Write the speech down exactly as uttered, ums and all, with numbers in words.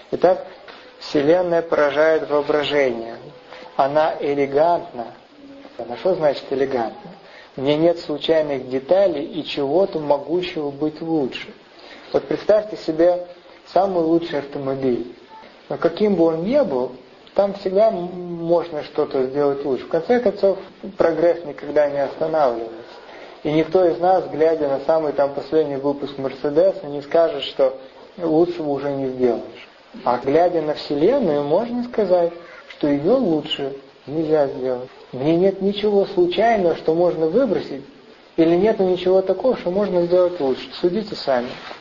Итак, Вселенная поражает воображение. Она элегантна. А что значит элегантна? В ней нет случайных деталей и чего-то могущего быть лучше. Вот представьте себе самый лучший автомобиль. Но каким бы он ни был, там всегда можно что-то сделать лучше. В конце концов, прогресс никогда не останавливается. И никто из нас, глядя на самый там последний выпуск Мерседеса, не скажет, что лучшего уже не сделаешь. А глядя на Вселенную, можно сказать, что ее лучше нельзя сделать. В ней нет ничего случайного, что можно выбросить, или нет ничего такого, что можно сделать лучше. Судите сами.